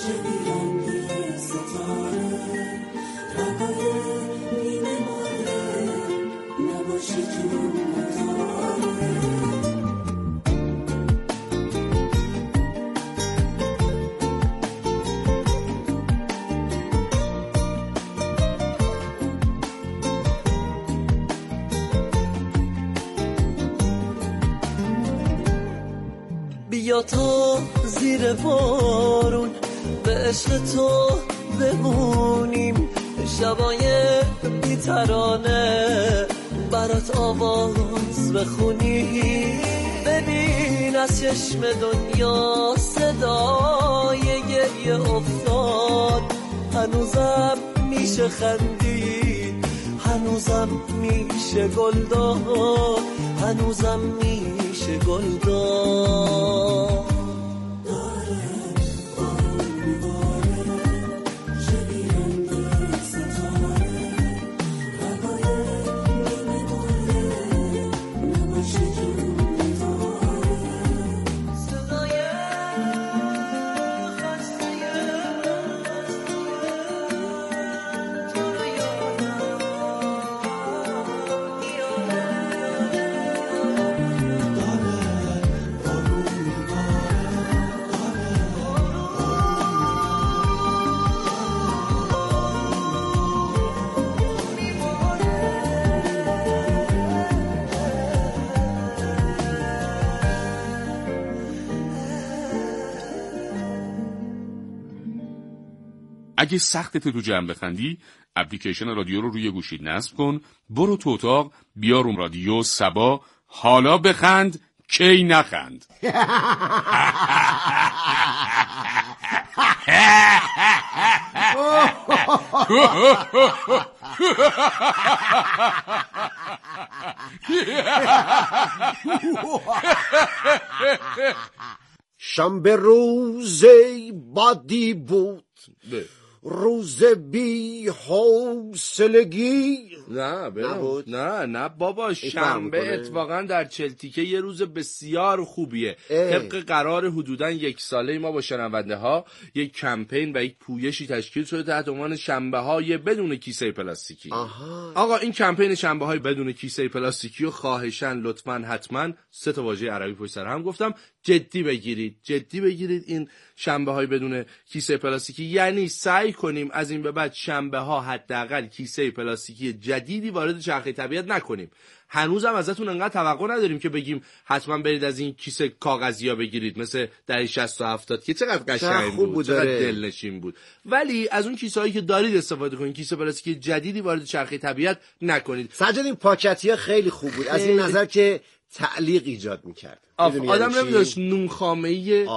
بیا تا زیر بارون به عشق تو بمونیم، شبای بی‌ترانه برات آواز بخونیم. ببین از چشم دنیا صدای گریه افتاد، هنوزم میشه خندید، هنوزم میشه گل داد، هنوزم میشه گل داد. اگه سختت تو جمع بخندی، اپلیکیشن رادیو رو روی گوشی نصب کن، برو تو اتاق، بیار اون رادیو صبا، حالا بخند، کی نخند. شنبه روز بادی بود، روز بی حوصلگی. نه بابا، شنبه اتفاقا در چلتیکه یه روز بسیار خوبیه. طبق قرار حدوداً 1 ساله ما با شنونده ها یک کمپین و یک پویشی تشکیل شده تحت عنوان شنبه های بدون کیسه پلاستیکی. آقا این کمپین شنبه های بدون کیسه پلاستیکی رو خواهشاً لطفاً حتما 3 واژه عربی پشت سر هم گفتم جدی بگیرید این شنبه های بدون کیسه پلاستیکی. یعنی سعی کنیم از این به بعد شنبه ها حداقل کیسه پلاستیکی جدیدی وارد چرخه طبیعت نکنیم. هنوزم ازتون انقدر توقع نداریم که بگیم حتما برید از این کیسه کاغذی‌ها بگیرید مثل دهه 60 و 70 که چقدر قشنگ بود، چقدر دلنشین بود. ولی از اون کیسه‌هایی که دارید استفاده کنید، کیسه پلاستیکی جدیدی وارد چرخه طبیعت نکنید. سجاد این پاکتی‌ها خیلی خوب بود از این نظر که تعلیق ایجاد می‌کرد. آدم نمی‌داشت نون خامه‌ای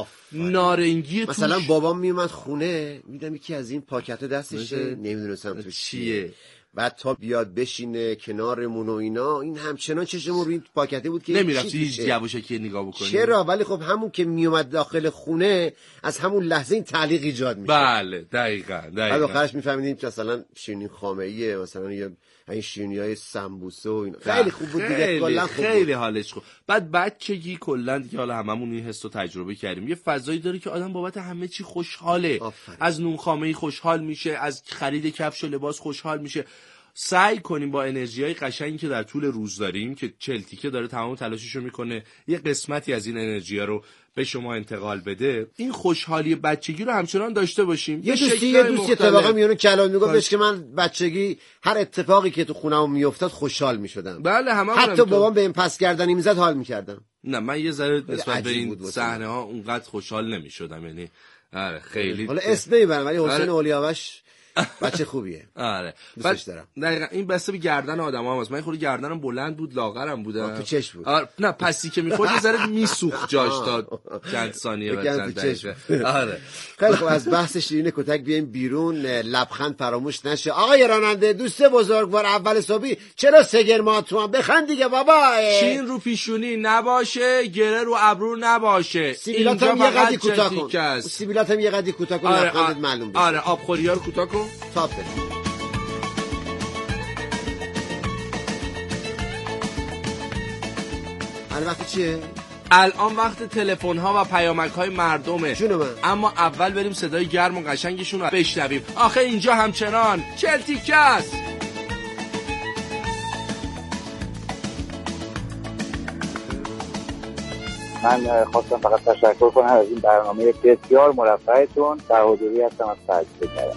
نارنگی توش. مثلا بابام میومد خونه، میدم یکی از این پاکت‌ها دستشه، نمیدونستم تو چیه. بعد تا بیاد بشینه کنارمون و اینا، این همچنان چشمون روی این پاکته بود که نمیرفتی هیچ یواشکی نگاه بکنی. چرا؟ ولی خب همون که میومد داخل خونه از همون لحظه این تعلیق ایجاد میشه. بله دقیقاً. بعد آخرش میفهمیدیم که مثلا شیرینی خامه‌ایه، مثلا یه این شیرینی‌های سمبوسه و اینا. خیلی خوب بود دیگه، کلا خوب خیلی حالش خوب. بعد بچگی کلا دیگه حالا هممون این حس رو تجربه کردیم، یه فضایی داره که آدم بابت همه چی خوشحاله. از نون خامه‌ای خوشحال میشه، از خرید کفش و لباس خوشحال میشه. سعی کنیم با انرژیای قشنگی که در طول روز داریم که چلتیکه داره تمام تلاششو میکنه یه قسمتی از این انرژی‌ها رو به شما انتقال بده، این خوشحالی بچگی رو همچنان داشته باشیم. یه دوستی اتفاقا میونه کلام میگفتش که من بچگی هر اتفاقی که تو خونم میافتاد خوشحال میشدم. بله حتی بابام به این پس گردنی میزد حال میکردم. نه من یه ذره نسبت به این صحنه ها اونقدر خوشحال نمیشدم، یعنی خیلی حالا اسم نمیبرم ولی حسین اولیاوش بچه خوبیه. آره دوستش دارم. دقیقاً این بسته به گردن آدم‌ها هست. من خود گردنم بلند بود، لاغرم بودم. تو چش بود. نه پسی که می‌خورد یه ذره میسوخت جاش تا چند ثانیه بعد چند دقیقه. آره خیلی خوب، از بحث شیرین کتک بیایم بیرون. لبخند فراموش نشه. آقای راننده دوست بزرگوار اول صبحی چرا سگرما تو هم بخند دیگه بابا. چین رو پیشونی نباشه، گره رو ابرو نباشه. اینجا یه قدی کوتاه کن. سیبیلاتم یه قدی کوتاه کن، لبخندت معلوم بشه. آره آبخوری‌ها رو کوتاه کن. تاپ بده. البته چیه؟ الان وقت تلفن ها و پیامک های مردمه. جون من. اما اول بریم صدای گرم و قشنگشون رو بشنویم. آخه اینجا همچنان چلتیکه است. من خواستم فقط تشکر کنم از این برنامه بسیار مرفهتون. بهادری هستم از تجربه کردم.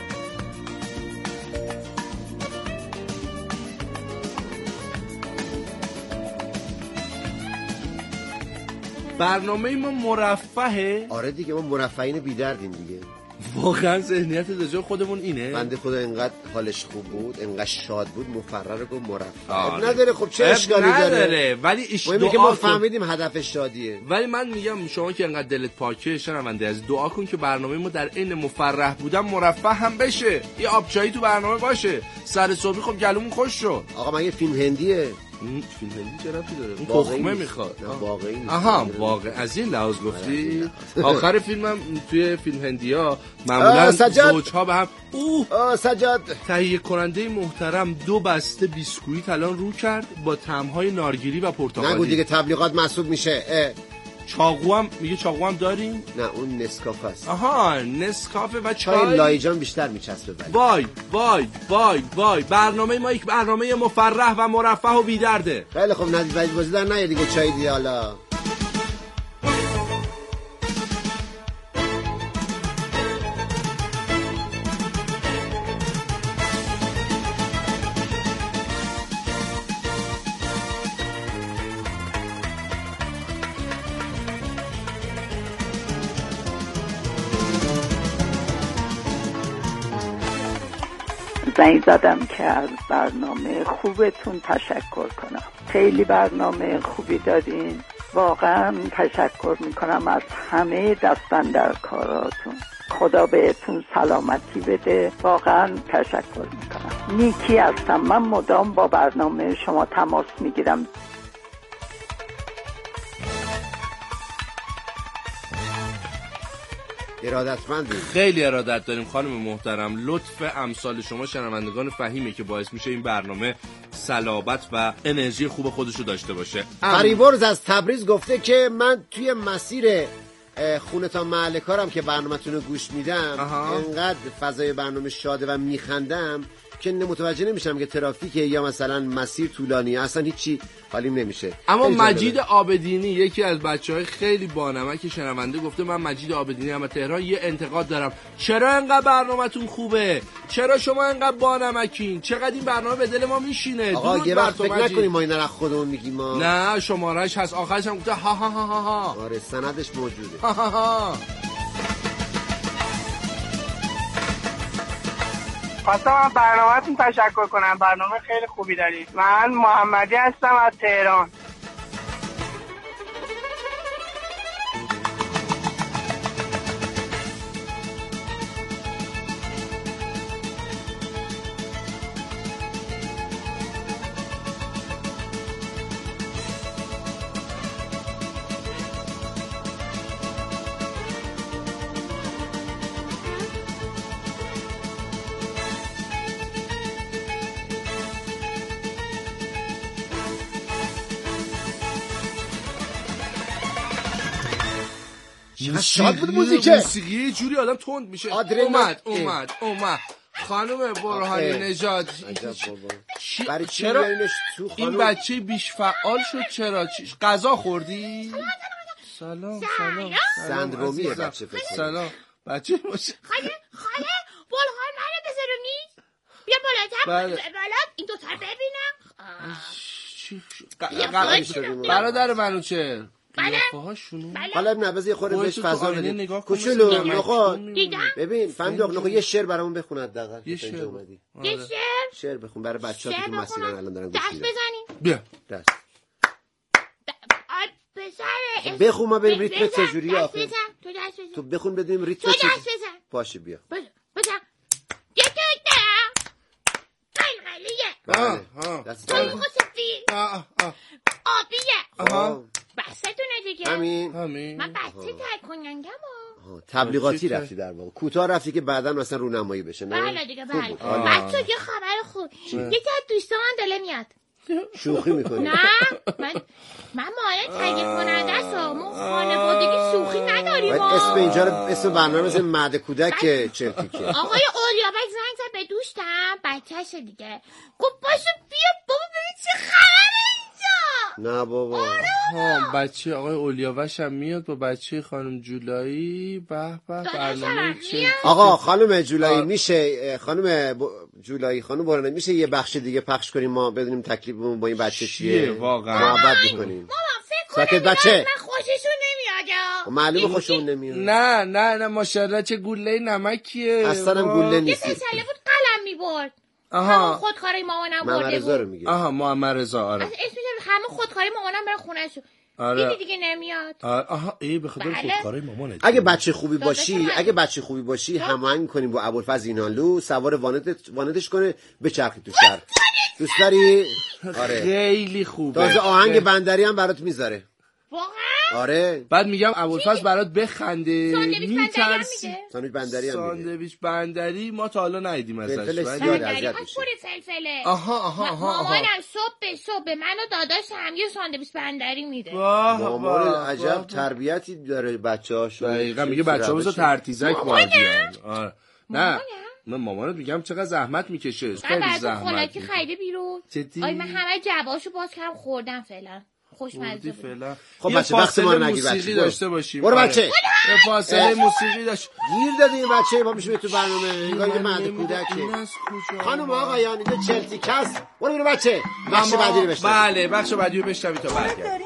برنامه ما مرفهه؟ آره دیگه، ما مرفهین بی‌دردیم دیگه. واقعا ذهنیت دجا خودمون اینه. بنده خدا انقدر حالش خوب بود، انقدر شاد بود، مفرر گفت مرفه. نداره خب چه اشکالی داره؟ ولی مهمه که ما فهمیدیم هدف شادیه. ولی من میگم شما که انقدر دلت پاکه شنونده از دعا کن که برنامه ما در عین مفرح بودن مرفه هم بشه. یه آبچایی تو برنامه باشه. سر صبحی خب گلومون خوش شد. آقا من یه فیلم هندیه. فیلم هندی چه ربطی داره؟ اون تخمه میخواد. نه واقعی نیست. آها واقعا از این لحاظ گفتی. آخر فیلمم توی فیلم هندی‌ها معمولا زوج‌ها به هم سجاد تهیه کننده محترم 2 بسته بیسکویت الان رو کرد با طعم‌های نارگیلی و پرتقالی. نگو دیگه تبلیغات محسوب میشه. چاقو هم داریم؟ نه اون نسکافه است. آها نسکافه و چای لایجان بیشتر میچسبه. وای برنامه ما یک برنامه مفرح و مرفه و بی‌درده. خیلی خب ندید بازی در نه دیگه چای دی حالا. زنگ زدم که از برنامه خوبتون تشکر کنم. خیلی برنامه خوبی دارین. واقعا تشکر میکنم از همه دست‌اندرکاراتون. خدا بهتون سلامتی بده. واقعا تشکر میکنم. نیکی هستم. من مدام با برنامه شما تماس میگیرم. ارادتمندیم. خیلی ارادت داریم خانم محترم. لطف امثال شما شنوندگان فهیمه که باعث میشه این برنامه صلابت و انرژی خوب خودشو داشته باشه. فریبرز از تبریز گفته که من توی مسیر خونه تا محل کارم که برنامه‌تون رو گوش میدم انقدر فضای برنامه شاده و میخندم که متوجه نمیشم که ترافیکه یا مثلا مسیر طولانیه، اصلا هیچی حالیم نمیشه. اما مجید آبدینی یکی از بچهای خیلی بانمک شنونده گفته من مجید آبدینی هم تهران یه انتقاد دارم. چرا انقدر برنامه‌تون خوبه؟ چرا شما انقدر بانمکین؟ چقدر این برنامه به دل ما میشینه؟ آقا یه وقت فکر نکنیم ما اینا رو خودمون میگیم ما. نه شماره‌اش هست، آخرش هم گفته ها ها ها ها. آره سندش موجوده. ها ها ها. خواستم از برنامه‌تون تشکر کنم. برنامه خیلی خوبی دارید. من محمدی هستم از تهران. شاد بود موسیقی یه جوری آدم تند میشه. اومد خانم برهانی نژاد. چرا این بچه بیش فعال شد؟ چرا غذا خوردی؟ سلام سندرومیه بچه فکر. سلام بچه باشه. خاله برهان منو بذارو نیست. بیا بالاتر بالا این دوتا رو ببینم. برادر منو چه حالا نبض یه خورده بهش فضا بده. کوچولو نخود ببین فهمیدم یه شعر برامون بخون حداقل. یه شعر بخون برای بچه‌ها که تو مسیرن الان دارن گوش میدن. بیا دست بخون ما بریم ریتم چجوری آخه. تو بخون بدیم ریتم چجوری. باشه بیا بزن یه دست آبیه بحثتونه دیگه. همین من بحثی ترکننگم تبلیغاتی رفتی در واقع. کوتاه رفتی که بعداً مثلا رونمایی بشه. نه بله دیگه بله. بچه یه خبر خوب. یکی از دوستان دله میاد شوخی میکنی؟ نه من مانع تهیه کننده است. ما خانوادگی شوخی نداریم. اسم اینجا رو اسم برنامه مثل مهد کودک چرتیکه. آقای اولیابک زنگ زد به دوستم بچه‌شه دیگه. گفت باشه بیا بابا ببین چه خبره اینجا. نه بابا. ها بچه آقای اولیاوش هم میاد با بچه خانم جولایی. به برنامه چه آقا خانم جولایی میشه جولایی خانم برانه میشه یه بخش دیگه پخش کنیم ما بدونیم تکلیفمون با این بچه چیه واقعا محبت میکنیم. مامان فکر کنم بچه من خوششون نمیاد. معلومه خوشمون نمیاد. نه ماشاءالله چه گوله نمکیه. اصلا گوله نیست. یه پسله بود قلم میبرد. همون خودکاری مامانم برده بود. آها محمد رضا. آره اسمش همون خودکاری مامانم برای خونه‌شو. آره. دیگه نمیاد. آها به خاطر خودکاری مامانه. اگه بچه خوبی باشی هماهنگ کنیم با ابوالفضل اینانلو سوار وانتش کنه به چرخی تو شهر. دوست داری؟ آره خیلی خوبه. تازه آهنگ بندری هم برات میذاره. واقعا؟ آره. بعد میگم ابوالفضل برات بخنده. میترسی. ساندویچ بندری ما تا حالا ندیدیم ازش. فلفله. مامانم صبح منو داداشم یه ساندویچ بندری میده. مامان عجب تربیتی داره بچه‌هاشو. دقیقاً میگه بچه‌هاشو ترتیزک باردیان. آره. نه من مامانت میگم چقدر زحمت میکشه. خیلی زحمت. خیلی بیرون. آی من همه جواباشو باز کردم خوردم فعلا. خوشمزه بود. خب بچه وقت ما رو نگیر موسیقی داشته باشیم. برو بچه. یه فاصله موسیقی داشت. گیر دادی این بچه ما میشیم تو برنامه. انگار یه مهد کودکه. خانم آقایان اینجا چلتیکه است. برو بچه. بخش بعدی رو بشنوید. بله بخش بعدی رو بشنوید تا برگردیم.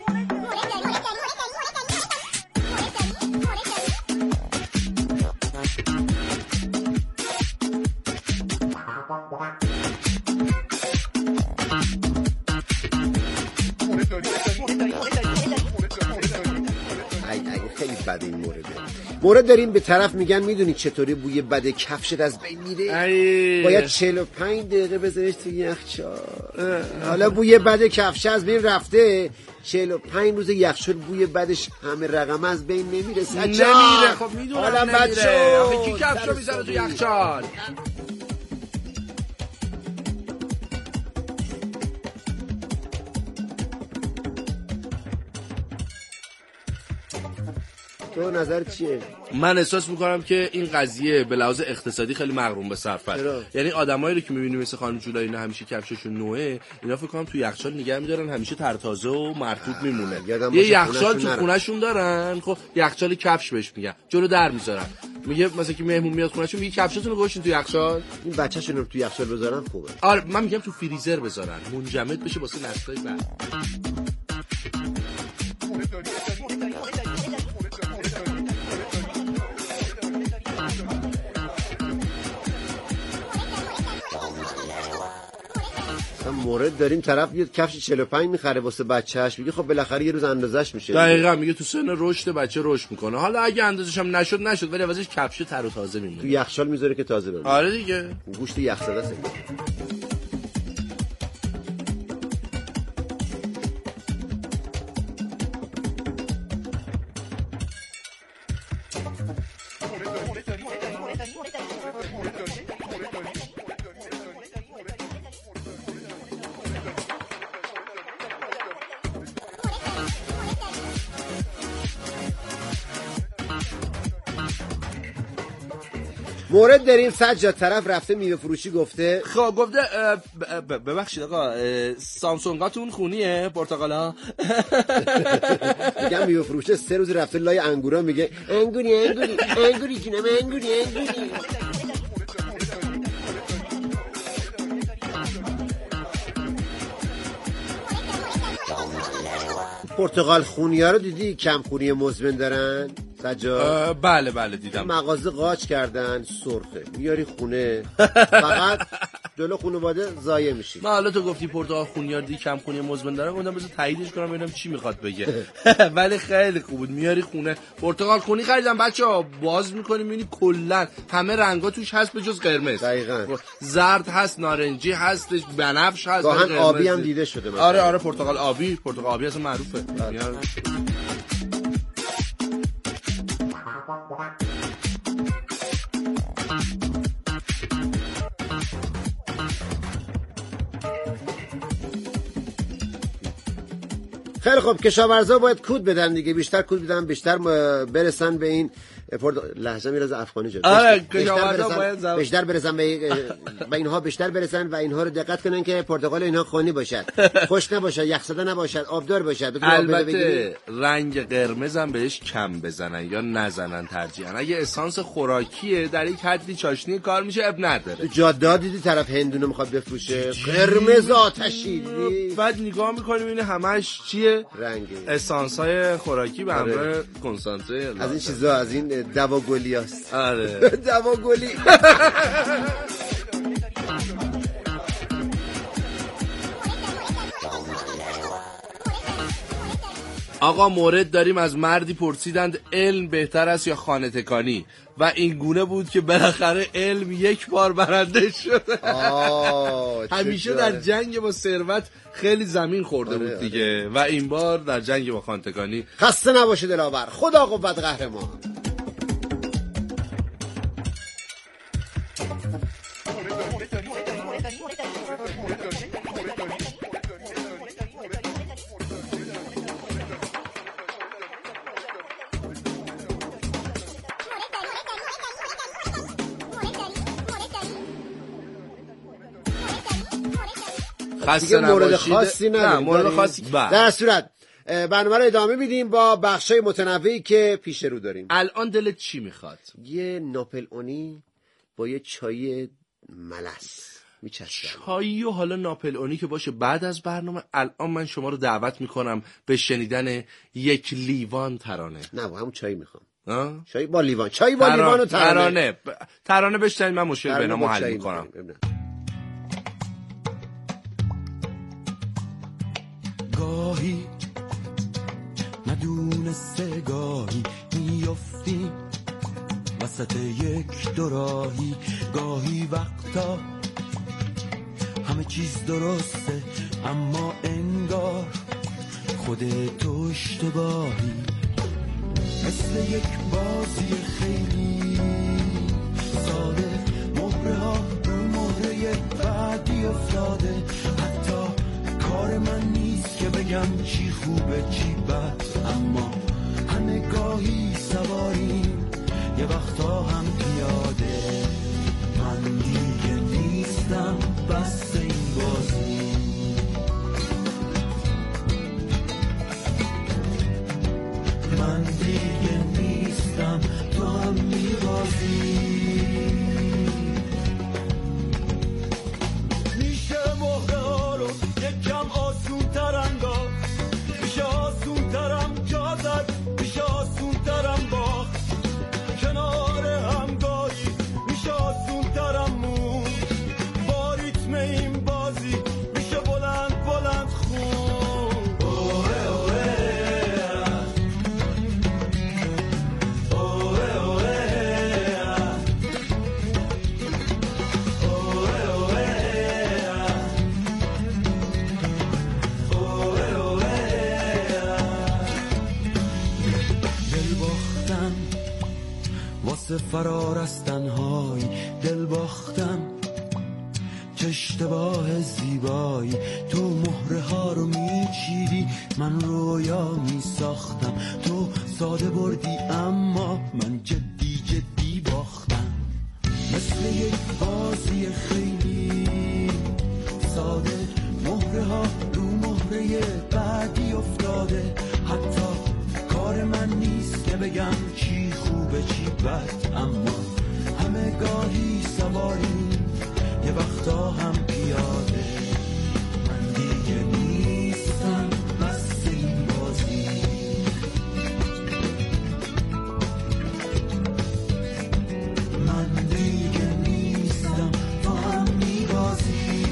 خیلی بده این مورد داریم به طرف میگن میدونی چطوری بوی بد کفشت از بین میره؟ باید 45 دقیقه بذاریش تو یخچال. حالا بوی بد کفش از بین رفته 45 روز یخچال بوی بدش همه رقم از بین نمیره. خب میدونم نمیره. آخه کی کفشو میذاره تو یخچال؟ تو نظر چیه؟ من احساس میکنم که این قضیه به لحاظ اقتصادی خیلی مغروم به صرفه. یعنی آدمایی رو که میبینیم مثل خانم جولایی اینا همیشه کفششون نوعه، اینا فکر کنم تو یخچال نگه میدارن همیشه ترتازه و مرطوب میمونه. یه یخچال تو خونهشون دارن. خب یخچال کفش بهش میگن، جلو در میذارن. میگه مثلا که مهمون میاد خونهشون میگه کفشتون رو گوشین تو یخچال. این بچه‌شون رو تو یخچال بذارن خوبه. آره من میگم تو فریزر بذارن منجمد بشه واسه نسل‌های بعد. مورد داریم طرف بیاد کفش 45 میخره واسه بچه‌اش میگه خب بالاخره یه روز اندازش میشه. دقیقاً میگه تو سن رشد بچه رشد میکنه. حالا اگه اندازش هم نشد ولی واسش کفش تر و تازه میمونه. تو یخچال میذاره که تازه بمونه. آره دیگه گوشت یخ زده است. مورد داریم سجاد طرف رفته میوه فروشی گفته خب گفته ببخشید آقا سامسونگاتون خونیه پرتقالا. میگم میوه فروشه 3 روز رفته لای انگورا میگه انگوری جونم انگوری. پرتقال خونی‌ها رو دیدی کم خونی مزمن دارن سجاد؟ بله دیدم. مغازه قاچ کردن سرخه میاری خونه فقط جلو خانواده ضایع میشی. من حالا تو گفتی پرتقال خونیار دی کم خونی مزمن داره گفتم بذار تاییدش کنم ببینم چی میخواد بگه. ولی خیلی خوب بود. میاری خونه پرتقال خونی خریدم بچه‌ها باز می‌کنیم می‌بینی کلا همه رنگا توش هست به جز قرمز. دقیقاً زرد هست، نارنجی هستش، بنفش هست، گاهن آبی هم دیده شده مثلا. آره پرتقال آبی اصلا معروفه. خیلی خوب، کشاورزا باید کود بدن دیگه، بیشتر کود بدن، بیشتر برسن به این لهجه میراز افغانی جد. آره کشاورزا باید بیشتر برسن به اینها، بیشتر برسن و اینها رو دقت کنن که پرتقال اینها خونی باشد، خوش نباشد، یخ زده نباشد، آبدار باشد. البته رنگ قرمز هم بهش کم بزنن یا نزنن ترجیحاً. اگه اسانس خوراکیه در یک حدی چاشنی کار میشه، اب نداره. جاده دیدی طرف هندونه میخواد بفروشه قرمز آتشی، بعد نگاه میکنیم این همش چیه؟ رنگی اسانس های خوراکی به همراه کنسانتره از این چیزا، از این دواگلی هست. آره دواگلی. آقا مورد داریم از مردی پرسیدند علم بهتر است یا خانه تکانی و این گونه بود که بالاخره علم یک بار برنده شد. همیشه در جنگ با ثروت خیلی زمین خورده بود دیگه و این بار در جنگ با خانه تکانی. خسته نباشه دلاور، خدا قوت قهرمان. خسته مورد خاصی نداریم. نه مورد خاصی. در صورت برنامه رو ادامه میدیم با بخشای متنوعی که پیش رو داریم. الان دلت چی میخواد؟ یه ناپلئونی با یه چای ملس میچسبم. چایی و حالا ناپلئونی که باشه بعد از برنامه. الان من شما رو دعوت میکنم به شنیدن یک لیوان ترانه. نه همون چایی میخوام. چای با لیوان، چای با لیوان و ترانه بشنوید، من مشکل بینامو حل میکنم. گاهی ندونسته گاهی میفتی وسط یک دوراهی، گاهی وقتا همه چیز درسته اما انگار خودتو اشتباهی، مثل یک بازی خیلی ساده، مهره ها رو مهره بعدی افتاده، حتی کار من نیست که بگم چی خوبه چی بد، اما همه گاهی سواریم یه وقتا هم پیاده، من دیگه نیستم بس این بازی، من دیگه نیستم تو هم میبازی، میشه مهره ها رو یکم آسون تر انداخت، میشه آسون ترم جا زد، میشه آسون ترم باخت، کنار هم گاهی میشه آسون ترم مون، با ریتم این بازی میشه بلند بلند خون، اوه اوه اوه واسه فرار از تنهایی، دل باختم چه اشتباه زیبایی، تو مهره ها رو میچیدی من رویا میساختم، تو ساده بردی اما من جدی جدی باختم، مثل یک بازی خیلی ساده، مهره ها رو مهره بعدی افتاده، حتی کار من نیست که بگم چی خوبه چی بد، اما همه گاهی سواریم یه وقتا هم پیاده، من دیگه نیستم بس این بازی، من دیگه نیستم تو هم میبازی،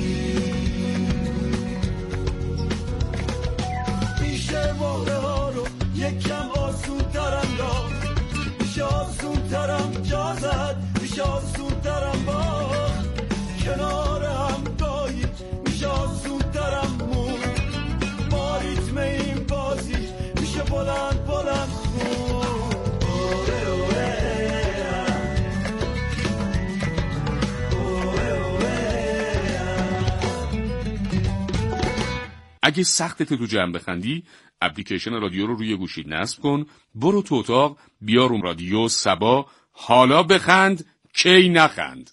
میشه مهره ها رو یکم آسون تر انداخت، میشه آسون ترم جا زد، میشه آسون ترم باخت، کنار هم گاهی میشه آسون ترم مون، با ریتم این بازی میشه بلند بلند خون، اگه سختت تو جمع بخندی، اپلیکیشن رادیو رو روی گوشید نصب کن، برو تو اتاق، بیار اون رادیو صبا، حالا بخند کی نخند.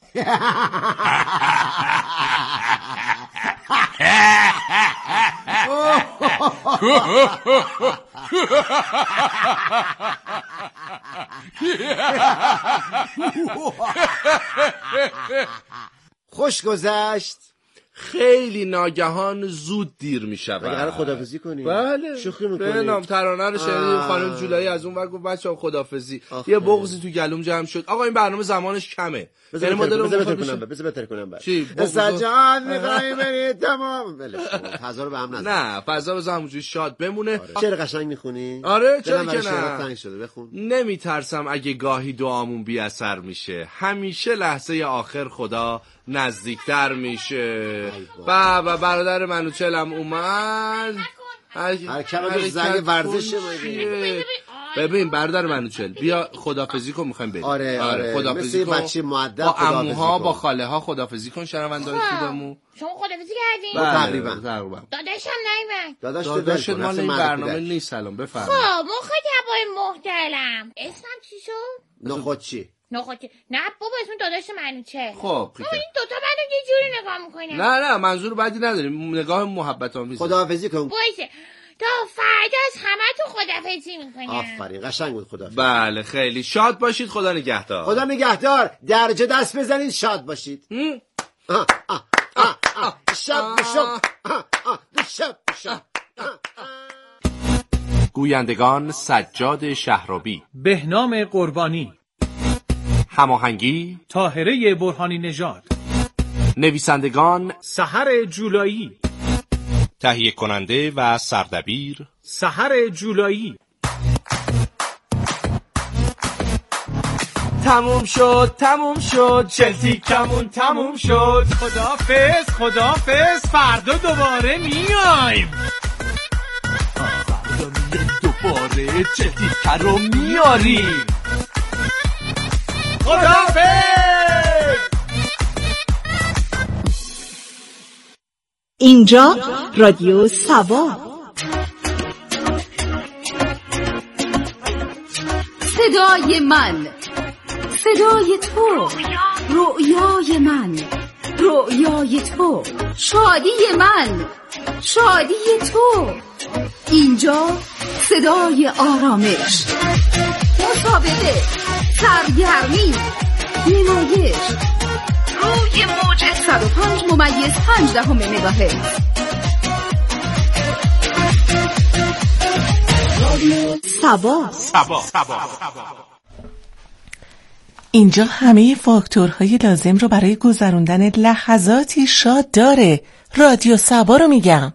خوش گذشت. خیلی ناگهان زود دیر می شود. قرار خدافزی کنیم. بله شوخی میکنیم. بنام ترانه رو شنیدیم، خانم جولایی از اون ور گفت بچه‌ها خدافزی. یه بغضی تو گلوم جمع شد. آقا این برنامه زمانش کمه. یعنی ما داریم بذار بهتر کنم بعد. سجاد می‌خوای بری تمام. بله فضا رو به هم نزن. نه فضا بذار همونجوری شاد بمونه. شعر قشنگ میخونی؟ آره چرا که نه. تنگ شده بخون. نمیترسم اگه گاهی دعامون بی اثر میشه. همیشه لحظه آخر خدا نزدیکتر میشه. بابا برادر منوچلم اومد. هر زنگ ورزش ببین برادر منوچل بیا خدافظی کن، میخوایم بریم. آره خدافظی کن. بچه مؤدب با عموها با خاله ها خدافظی کن. شنوندای خوبمون شما خدافظی کردین؟ تقریبا. داداشم نیومد. داداشت مال این برنامه نیست. سلام بفرمایید. خب مخاطبای محترم اسمم چی شد؟ نخود چی؟ نه بابا اسم داداش منوچه. خب این دوتا منو یه جوری نگاه میکنن. نه منظور بدی نداریم، نگاه محبت آمیز. خداحافظی کن. باشه تا فردا از همه تو خداحافظی میکنم. آفرین قشنگ بود. خداحافظی. بله خیلی شاد باشید. خدا نگهدار. خدا نگهدار. درجه دست بزنید شاد باشید. شب شب. گویندگان سجاد شهرابی، بهنام قربانی، هماهنگی طاهره برهانی نژاد، نویسندگان سحر جولایی، تهیه کننده و سردبیر سحر جولایی. تموم شد چلتی کمون تموم شد. خدافظ فردا دوباره میایم. دوباره چلتی رو میاریم. خدافظ. اینجا رادیو صبا، صدای من، صدای تو، رویای من، رویای تو، شادی من، شادی تو. اینجا صدای آرامش، مسابقه، سرگرمی، نمایش، روی موج 105.5 مگاهرتز. صبا. اینجا همه فاکتورهای لازم رو برای گذروندن لحظاتی شاد داره. رادیو صبا رو میگم.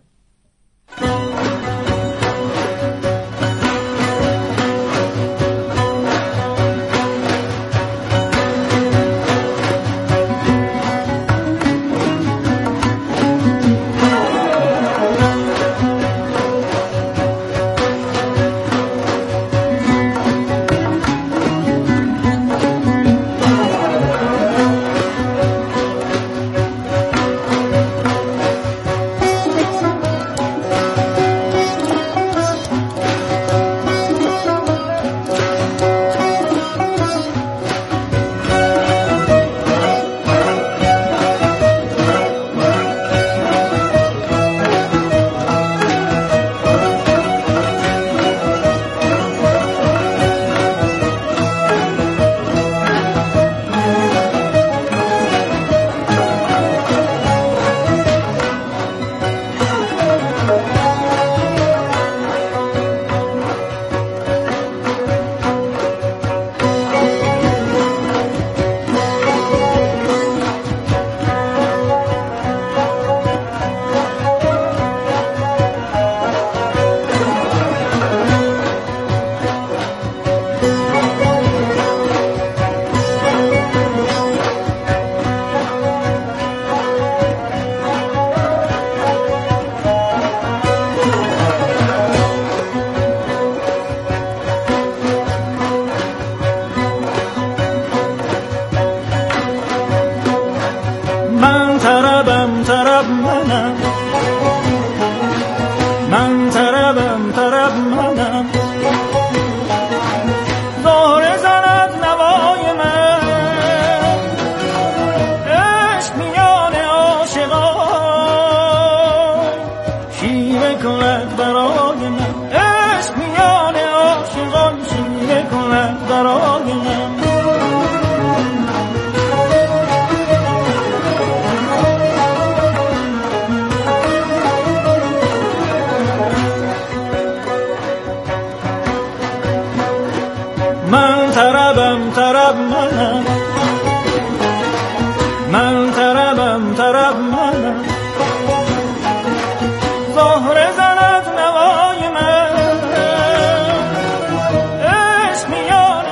منم، من طربم طرب منم، زهره زند نوای من، عشق میان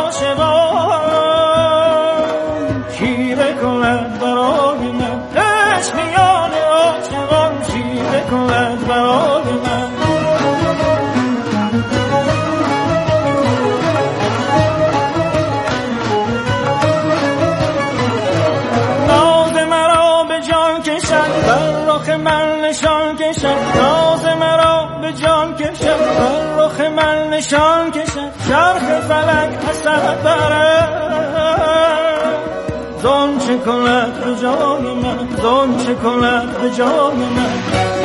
عاشقان شیوه کند برای من، عشق میان عاشقان شیوه کند برای من. ناز مرا به جان کشد بر رخ من نشان کشد، ناز مرا به جان کشد بر رخ من نشان کشد، چرخ فلک حسد برد زون چه کند به جای من، زون چه کند به جای من.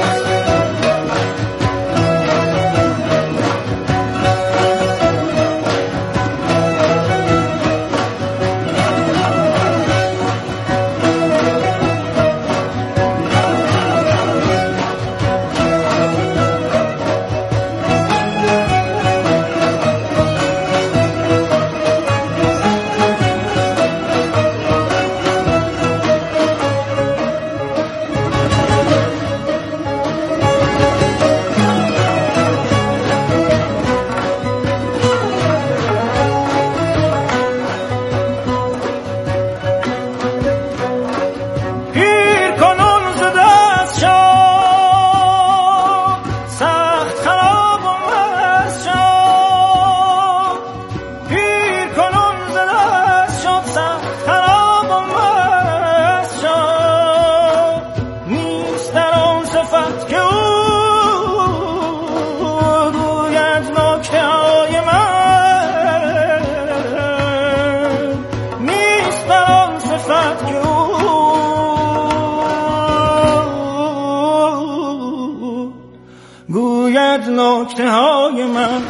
نکته های من،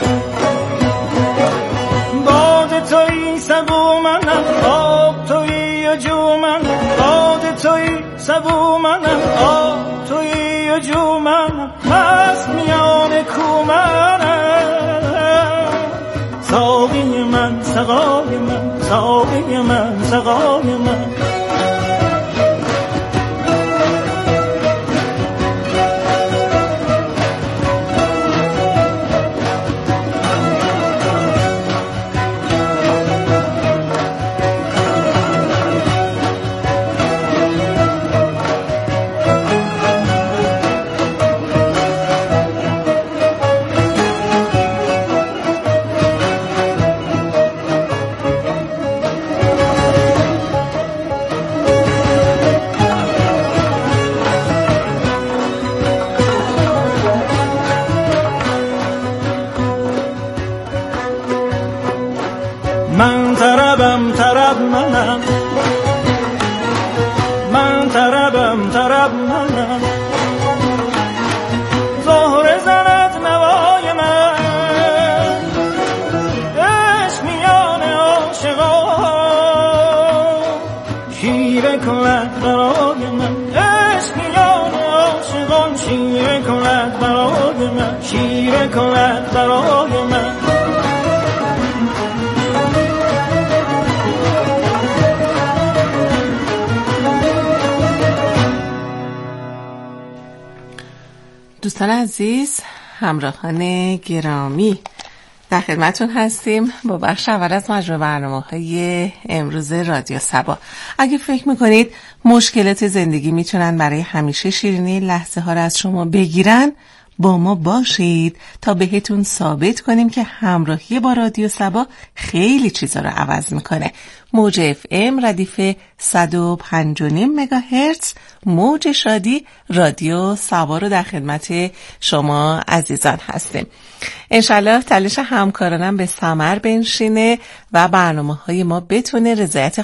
باد تویی سبو منم، آب تویی و جو منم، باد تویی سبو منم، آب تویی و جو منم، مست میان کو منم، ساقی من سقای من، ساقی من سقای من. من طربم طرب منم، من طربم طرب منم، زهره زند نوای من، عشق میان عاشقان شیوه کند برای من، عشق میان عاشقان شیوه کند برای من، شیوه کند برای من. دوستان عزیز، همراهان گرامی، در خدمتون هستیم با بخش اول از مجموعه برنامه‌های امروز رادیو صبا. اگه فکر میکنید مشکلات زندگی میتونن برای همیشه شیرینی لحظه ها رو از شما بگیرن، با ما باشید تا بهتون ثابت کنیم که همراهی با رادیو صبا خیلی چیزا رو عوض میکنه. موج FM ردیف 105.5 مگاهرتز، موج شادی رادیو صبا رو در خدمت شما عزیزان هستیم. انشالله تلاش همکارانم به ثمر بنشینه و برنامه‌های ما بتونه رضایت